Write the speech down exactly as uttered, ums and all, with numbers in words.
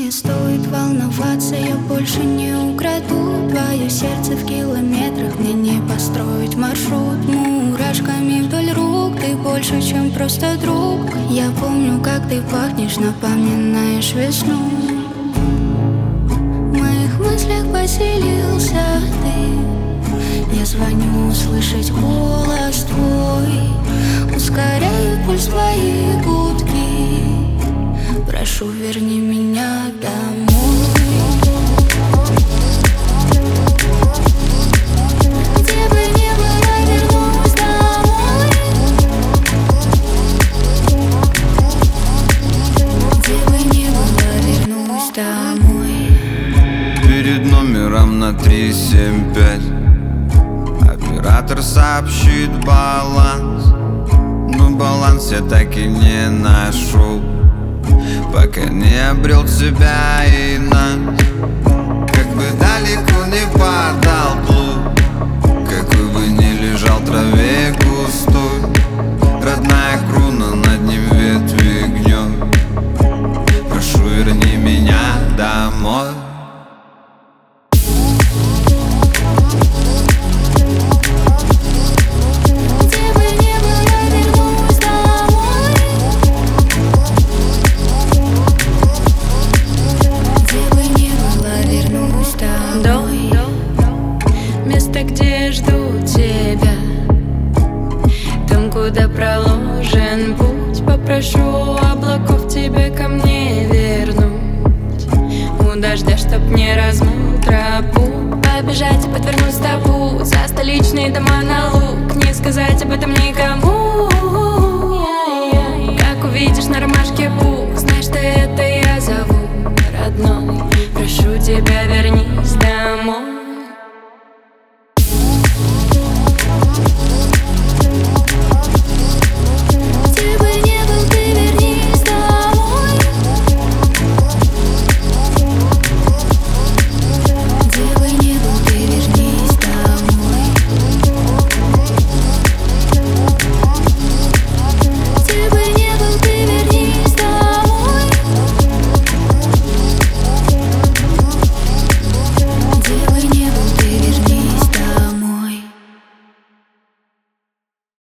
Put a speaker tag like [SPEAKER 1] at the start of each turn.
[SPEAKER 1] Не стоит волноваться, я больше не украду твое сердце в километрах, мне не построить маршрут мурашками вдоль рук. Ты больше, чем просто друг. Я помню, как ты пахнешь, напоминаешь весну. В моих мыслях поселился ты. Я звоню услышать голос твой, ускоряю пульс твои гудки. Прошу, верни меня домой. Где бы ни была, вернусь домой. Где бы ни была, вернусь домой.
[SPEAKER 2] Перед номером на три семь пять оператор сообщит баланс, но баланс я так и не нашел, пока не обрел тебя и нас. Как бы далеко не падал плуг, какой бы ни лежал в траве густой, родная круна, над ним ветви гнет. Прошу, верни меня домой.
[SPEAKER 3] Где жду тебя, там, куда проложен путь. Попрошу облаков тебя ко мне вернуть, у дождя, чтоб не размыл тропу. Побежать и подвернуть стопу за столичные дома на луг, не сказать об этом никому. Как увидишь на ромашке пух, знаешь, что это я зову.